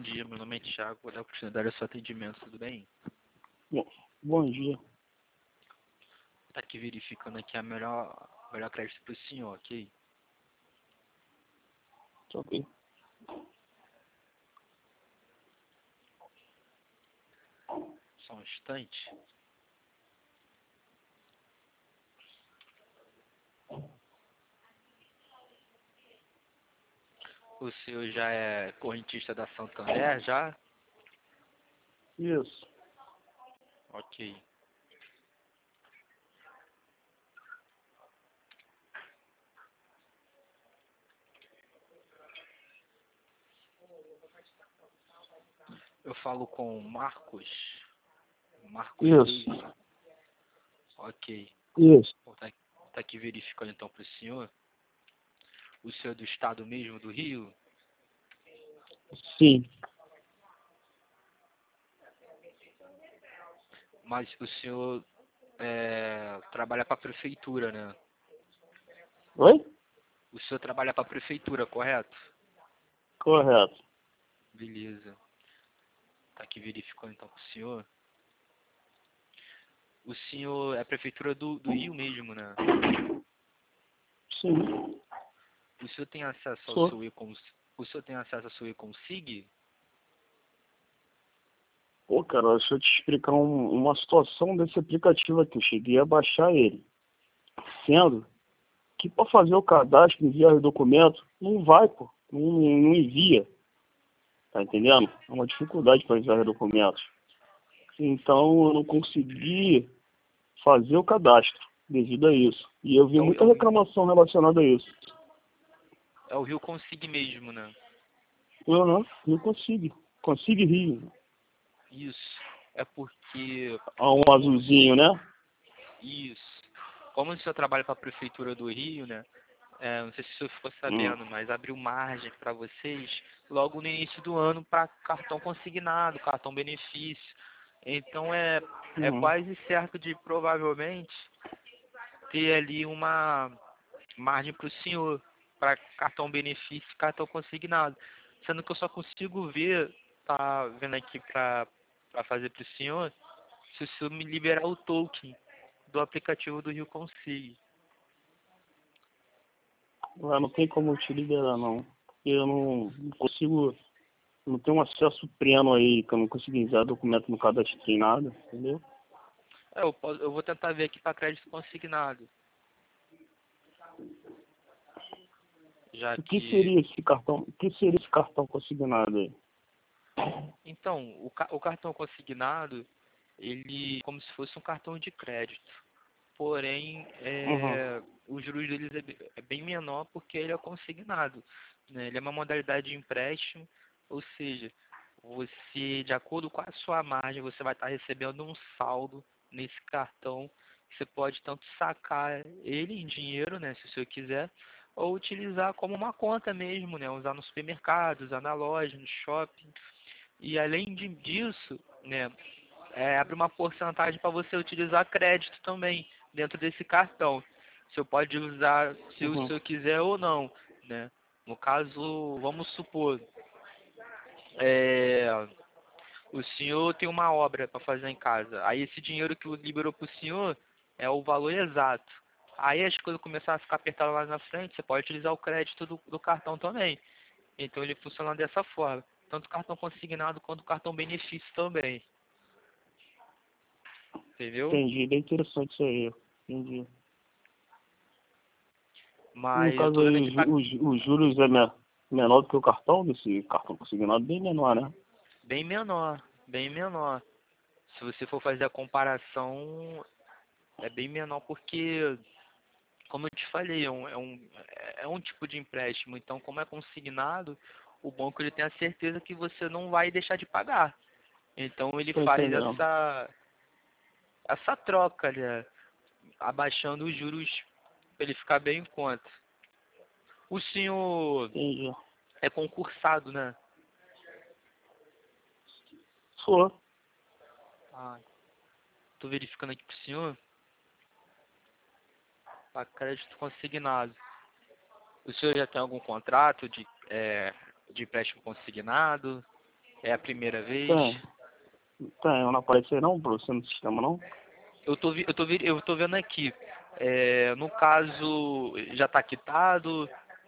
dia, meu nome é Thiago, vou dar oportunidade ao seu atendimento, tudo bem? Bom, bom dia. Tá aqui verificando aqui a melhor crédito para o senhor, ok? Ok. Só um instante. O senhor já é correntista da Santander, já? Isso. Ok. Eu falo com o Marcos. Marcos Isso. Reis. Ok. Isso. Bom, tá aqui verificando então para o senhor. O senhor é do estado mesmo, do Rio? Sim. Mas o senhor trabalha para a prefeitura, né? Oi? O senhor trabalha para a prefeitura, correto? Correto. Beleza. Tá aqui verificando então com o senhor. O senhor é a prefeitura do Rio mesmo, né? Sim. O senhor tem acesso ao Sou. seu o senhor tem acesso ao seu Econsig? Pô, cara, deixa eu te explicar uma situação desse aplicativo aqui. Eu cheguei a baixar ele. Sendo que para fazer o cadastro, enviar os documentos, não vai, pô. Não envia. Tá entendendo? É uma dificuldade para enviar os documentos. Então eu não consegui fazer o cadastro devido a isso. E eu vi É o, é muita o, reclamação relacionada a isso. é o Rio Consig mesmo, né? Não consigo. Consigo rir. Isso. É porque Há um como azulzinho, né? isso. Como o senhor trabalha para a prefeitura do Rio, né? Não sei se o senhor ficou Hum. sabendo, mas abriu margem para vocês logo no início do ano para cartão consignado, cartão benefício. Então é Uhum. quase certo de provavelmente ter ali uma margem para o senhor, para cartão benefício e cartão consignado. Sendo que eu só consigo ver, tá vendo aqui para fazer para o senhor, se o senhor me liberar o token do aplicativo do Rio Consig. Não tem como eu te liberar, não. Porque eu não consigo. Não tenho um acesso pleno aí, que eu não consigo enviar documento no cadastro nem nada, entendeu? Eu vou tentar ver aqui para crédito consignado, já O que que... seria esse cartão? O que seria esse cartão consignado aí? Então, o cartão consignado, ele como se fosse um cartão de crédito. Porém, Uhum. os juros deles é bem menor porque ele é consignado, né? Ele é uma modalidade de empréstimo, ou seja, você, de acordo com a sua margem, você vai estar recebendo um saldo nesse cartão. Você pode tanto sacar ele em dinheiro, né, se o senhor quiser, ou utilizar como uma conta mesmo, né, usar no supermercado, usar na loja, no shopping. E além disso, né, abre uma porcentagem para você utilizar crédito também dentro desse cartão. O senhor pode usar se o Uhum. senhor quiser ou não, né? No caso, vamos supor, é, o senhor tem uma obra para fazer em casa. Aí esse dinheiro que liberou para o senhor é o valor exato. Aí as coisas começarem a ficar apertadas lá na frente, você pode utilizar o crédito do cartão também. Então ele funciona dessa forma. Tanto o cartão consignado quanto o cartão benefício também. Entendeu? Entendi, bem interessante isso aí. Entendi. No Mas eu caso tô vendo aí, aqui pra... os juros é menor do que o cartão, desse cartão consignado, bem menor, né? bem menor, bem menor. Se você for fazer a comparação, é bem menor porque, como eu te falei, é um tipo de empréstimo. Então, como é consignado, o banco ele tem a certeza que você não vai deixar de pagar. Então, ele Tô faz entendendo. essa troca, né? Abaixando os juros para ele ficar bem em conta. O senhor Entendi. é concursado, né? Sou. Ah, tô verificando aqui pro senhor. Para crédito consignado. O senhor já tem algum contrato de empréstimo consignado? É a primeira vez? Tem, não aparece aí não, pra você no sistema não? Eu tô vendo aqui. No caso, já tá quitado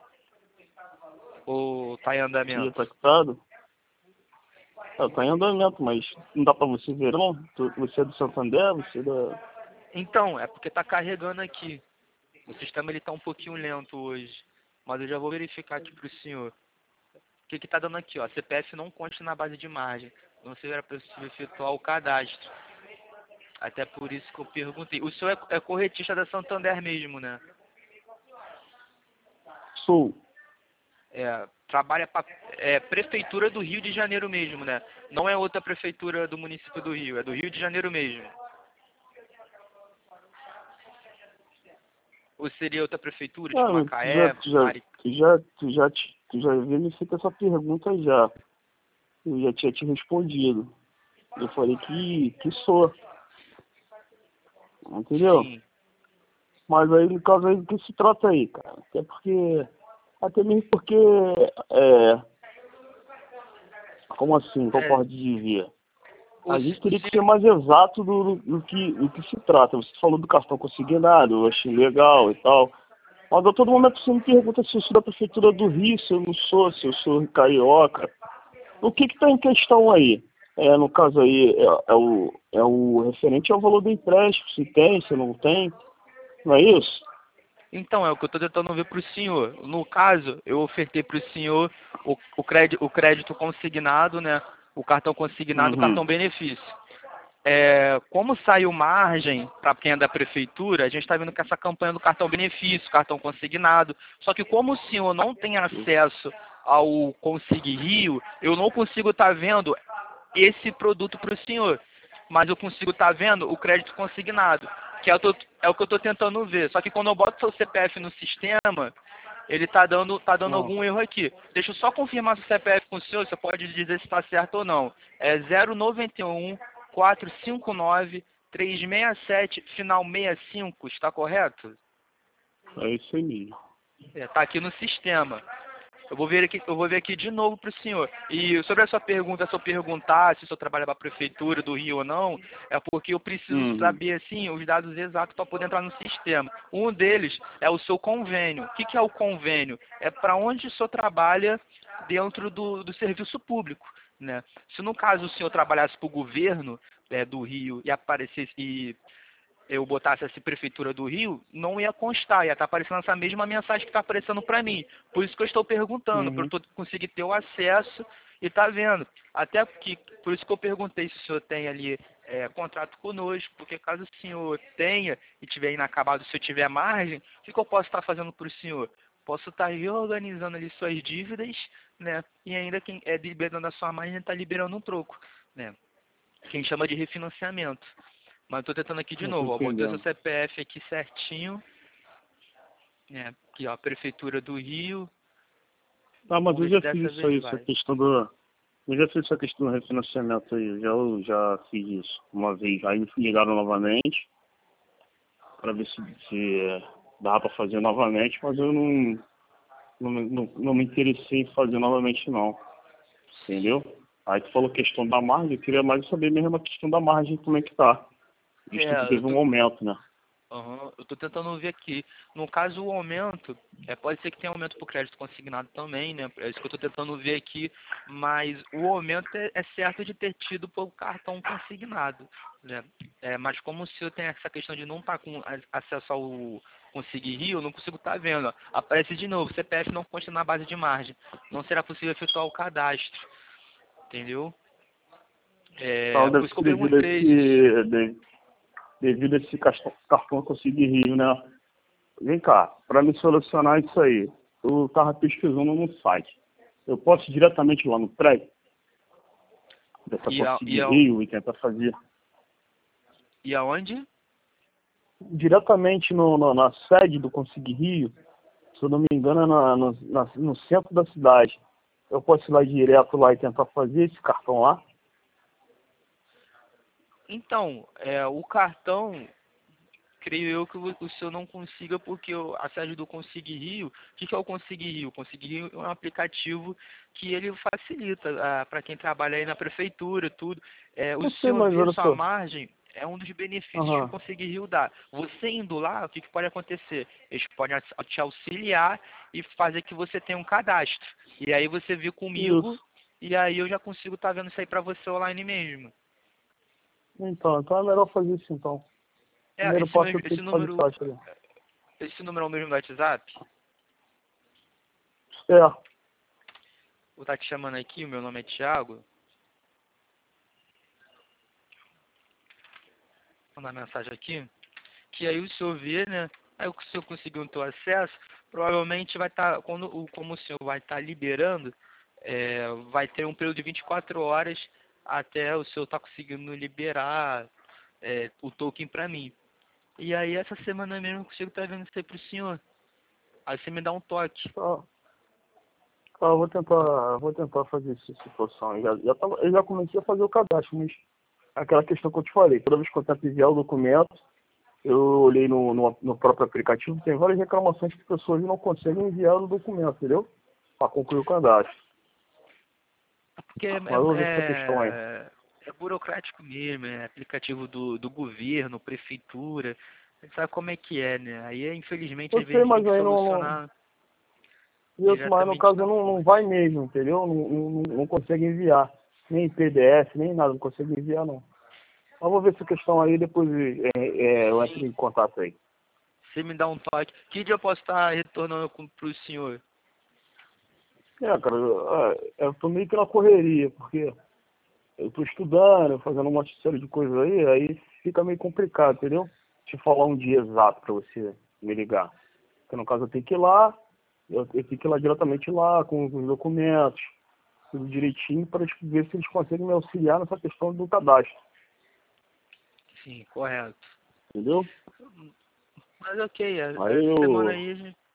ou tá em Já andamento? tá quitado? Tá em andamento, mas não dá pra você ver não? Você é do Santander, você é da... Então, é porque tá carregando aqui. O sistema ele tá um pouquinho lento hoje. Mas eu já vou verificar aqui pro senhor. O que que tá dando aqui, ó? CPF não consta na base de margem. Não será possível efetuar o cadastro. Até por isso que eu perguntei. O senhor é corretista da Santander mesmo, né? Sou. Trabalha para Prefeitura do Rio de Janeiro mesmo, né? Não é outra prefeitura do município do Rio, é do Rio de Janeiro mesmo. Ou seria outra prefeitura, tipo Ah, Macaé, tu já havia me feito essa pergunta já. Eu já tinha te respondido. Eu falei que sou. Entendeu? Sim. Mas aí, no caso aí, do que se trata aí, cara? Até mesmo porque, é, como assim, qual É, pode dizer? o, A gente o teria que ser senhor, mais exato do que se trata. Você falou do cartão consignado, eu achei legal e tal. Mas a todo momento você me pergunta se eu sou da prefeitura do Rio, se eu não sou, se eu sou carioca. O que está em questão aí? No caso aí, é o referente ao valor do empréstimo, se tem, se não tem, não é isso? então, é o que eu estou tentando ver para o senhor. No caso, eu ofertei para o senhor o crédito consignado, né? O cartão consignado, o Uhum. cartão benefício. Como saiu margem para quem é da prefeitura, a gente está vendo que essa campanha do cartão benefício, cartão consignado. Só que como o senhor não tem acesso ao Consig Rio, eu não consigo estar vendo esse produto para o senhor. Mas eu consigo estar vendo o crédito consignado, que é o que eu estou tentando ver. Só que quando eu boto seu CPF no sistema, ele tá dando Não. algum erro aqui. Deixa eu só confirmar seu CPF com o senhor, você pode dizer se está certo ou não. É 091 459 367, final 65, está correto? É isso aí mesmo. Está aqui no sistema. Eu vou ver aqui de novo para o senhor. E sobre a sua pergunta, se eu perguntar se o senhor trabalha para a prefeitura do Rio ou não, é porque eu preciso Uhum. saber assim os dados exatos para poder entrar no sistema. Um deles é o seu convênio. O que que é o convênio? É para onde o senhor trabalha dentro do serviço público, né? Se no caso o senhor trabalhasse para o governo do Rio e aparecesse eu botasse essa prefeitura do Rio, não ia constar, ia estar aparecendo essa mesma mensagem que está aparecendo para mim. Por isso que eu estou perguntando, para Uhum. eu conseguir ter o acesso e tá vendo. Até porque, por isso que eu perguntei se o senhor tem ali contrato conosco, porque caso o senhor tenha e tiver inacabado, se eu tiver margem, o que, que eu posso estar fazendo para o senhor? Posso estar reorganizando ali suas dívidas, né? E ainda quem é liberando a sua margem está liberando um troco, né? Quem chama de refinanciamento. Mas eu tô tentando aqui de Eu tô novo, ó. Botei o seu entendendo. CPF aqui certinho. Aqui, ó, Prefeitura do Rio. Ah, mas Vamos eu ver se já fiz dessa isso vez aí, essa vai. questão do. Eu já fiz essa questão do refinanciamento aí. Eu já fiz isso uma vez. Aí me ligaram novamente para ver se dava para fazer novamente, mas eu não me interessei em fazer novamente não. Entendeu? Aí tu falou questão da margem, eu queria mais saber mesmo a questão da margem, como é que tá. Visto que Eu teve tô, um aumento, né? eu tô tentando ver aqui. No caso, o aumento, pode ser que tenha aumento pro crédito consignado também, né? É isso que eu tô tentando ver aqui. Mas o aumento é certo de ter tido pelo cartão consignado, né? Mas como o senhor tem essa questão de não estar com acesso ao Consig Rio, eu não consigo estar vendo. Ó. Aparece de novo, CPF não consta na base de margem. Não será possível efetuar o cadastro. Entendeu? Então Por deve isso que eu ser perguntei. devido a esse cartão Consig Rio, né? Vem cá, para me solucionar isso aí, eu tava pesquisando no site. Eu posso ir diretamente lá no prédio dessa E, a, Consig e, a, Rio e tentar fazer e aonde? diretamente na sede do Consig Rio, se eu não me engano, é no centro da cidade. Eu posso ir lá direto lá e tentar fazer esse cartão lá? Então, o cartão, creio eu que o senhor não consiga, porque a sede do Consig Rio, o que é o Consig Rio? O Consig Rio é um aplicativo que ele facilita para quem trabalha aí na prefeitura, tudo. O Não sei, senhor mas ver olha sua só. margem é um dos benefícios que o Aham. Consig Rio dá. Você indo lá, o que pode acontecer? Eles podem te auxiliar e fazer que você tenha um cadastro. E aí você vir comigo, Isso. e aí eu já consigo estar vendo isso aí para você online mesmo. Então é melhor fazer isso então. É, Primeiro passo eu tenho que fazer caixa ali. esse número é o mesmo do WhatsApp? É, Vou estar te chamando aqui, o meu nome é Thiago. Vou mandar mensagem aqui. Que aí o senhor vê, né? Aí o senhor conseguir o seu acesso, provavelmente vai estar, como o senhor vai estar liberando, vai ter um período de 24 horas até o senhor estar conseguindo liberar o token para mim. E aí essa semana mesmo eu consigo estar vendo isso aí pro senhor. Aí você me dá um toque. tá. Tá, eu vou tentar fazer essa situação. Eu já comecei a fazer o cadastro, mas aquela questão que eu te falei, toda vez que eu tento enviar o documento, eu olhei no próprio aplicativo, tem várias reclamações que pessoas não conseguem enviar o documento, entendeu? Para concluir o cadastro. Porque Mas eu vou ver essa questão aí. é burocrático mesmo, é aplicativo do governo, prefeitura. Você sabe como é que é, né? Aí, infelizmente, Eu às vezes sei, a gente tem mas que aí solucionar mas no diretamente caso na não fonte. vai mesmo, entendeu? Não consegue enviar. Nem PDF, nem nada, não consegue enviar não. Mas vou ver essa questão aí, depois eu entro Sim, em contato aí. você me dá um toque. Que dia eu posso estar retornando para o senhor? Cara, eu tô meio que na correria, porque eu tô estudando, fazendo uma série de coisas aí fica meio complicado, entendeu? Te falar um dia exato pra você me ligar. Porque no caso eu tenho que ir lá, eu tenho que ir lá diretamente lá, com os documentos, tudo direitinho, para ver se eles conseguem me auxiliar nessa questão do cadastro, Sim, correto. entendeu? Mas ok, Aí essa semana eu, aí,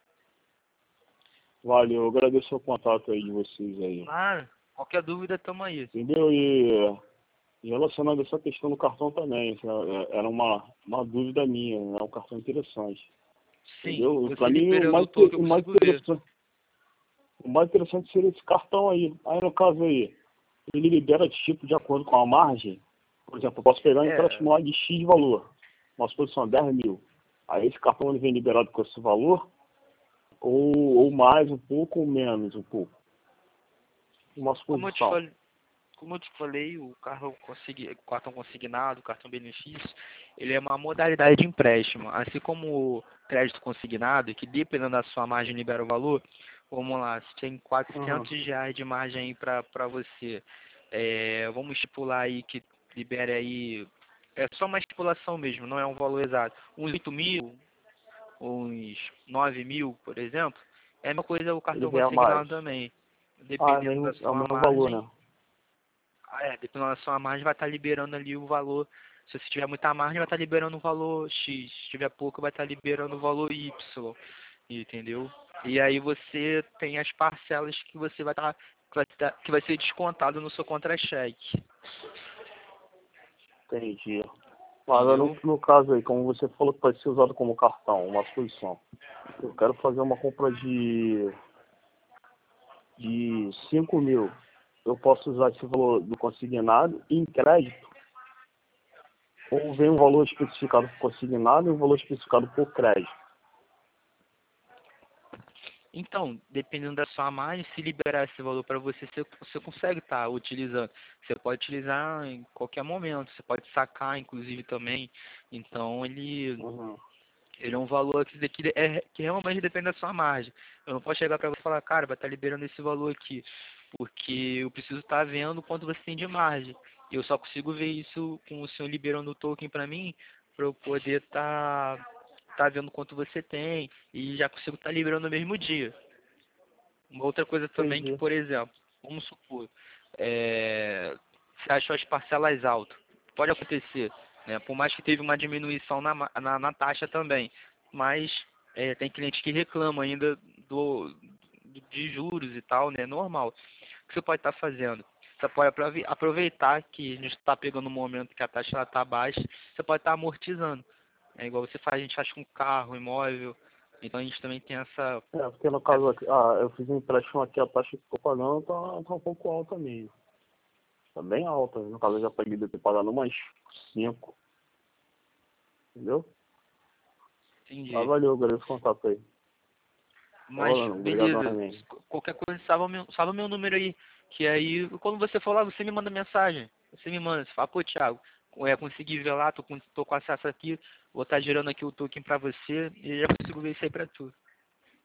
valeu, eu agradeço o contato aí de vocês aí, qualquer dúvida, tamo aí. entendeu? E relacionado a essa questão do cartão também, era uma dúvida minha, é um cartão interessante. Sim, Entendeu? Para você mim, liberando o token eu consigo ver. o mais interessante seria esse cartão aí. Aí, no caso aí, ele libera tipo de acordo com a margem. Por exemplo, eu posso pegar um É, empréstimo lá de X valor, uma suposição 10 mil. Aí esse cartão ele vem liberado com esse valor, ou mais um pouco, ou menos um pouco. Uma como eu te suposição. falei, como eu te falei, o cartão consignado, o cartão benefício, ele é uma modalidade de empréstimo. Assim como o crédito consignado, que dependendo da sua margem libera o valor, vamos lá, se tem Uhum. R$ 400 de margem aí para você, vamos estipular aí que libere aí, é só uma estipulação mesmo, não é um valor exato, uns 8 mil, uns 9 mil, por exemplo, é a mesma coisa o Ele cartão vem a mais. consignado também. Ah, Dependendo da é o sua mesmo valor, margem, né? dependendo da sua margem, vai estar liberando ali o valor. Se você tiver muita margem, vai estar liberando o valor X. Se tiver pouco, vai estar liberando o valor Y. Entendeu? E aí você tem as parcelas que você que vai ser descontado no seu contra-cheque. Entendi. Mas Entendeu? no caso aí, como você falou que pode ser usado como cartão, uma suposição. Eu quero fazer uma compra de 5 mil. Eu posso usar esse valor do consignado em crédito, ou vem um valor especificado por consignado e um valor especificado por crédito. Então, dependendo da sua margem, se liberar esse valor para você, você consegue estar utilizando. Você pode utilizar em qualquer momento, você pode sacar, inclusive, também. Então, Uhum. ele é um valor que realmente depende da sua margem. Eu não posso chegar para você e falar, cara, vai estar liberando esse valor aqui, porque eu preciso estar vendo quanto você tem de margem. E eu só consigo ver isso com o senhor liberando o token para mim, para eu poder tá vendo quanto você tem e já consigo estar liberando no mesmo dia. Uma outra coisa também que, Entendi. por exemplo, vamos supor, você achou as parcelas altas. Pode acontecer, né? Por mais que teve uma diminuição na taxa também. Mas tem cliente que reclama ainda de juros e tal, né? Normal. O que você pode estar fazendo? Você pode aproveitar que a gente está pegando um momento que a taxa está baixa, você pode estar amortizando. É igual você faz, a gente acha com carro, imóvel. Então a gente também tem essa. Porque no caso aqui, eu fiz um empréstimo aqui, a taxa que eu tô pagando tá um pouco alta mesmo. Tá bem alta. No caso eu já paguei, devo ter pagado umas 5. Entendeu? Entendi. Valeu, agradeço o contato aí. Mas Falando, obrigado beleza. também. Qualquer coisa, salva meu número aí. Que aí, quando você for lá, você me manda mensagem. Você me manda, você fala, pô, Thiago, consegui ver lá, tô com acesso aqui, vou estar gerando aqui o token pra você e já consigo ver isso aí pra tu.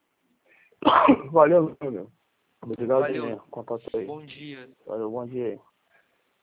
Valeu, meu. Obrigado Valeu, também, contato aí. bom dia. Valeu, bom dia aí.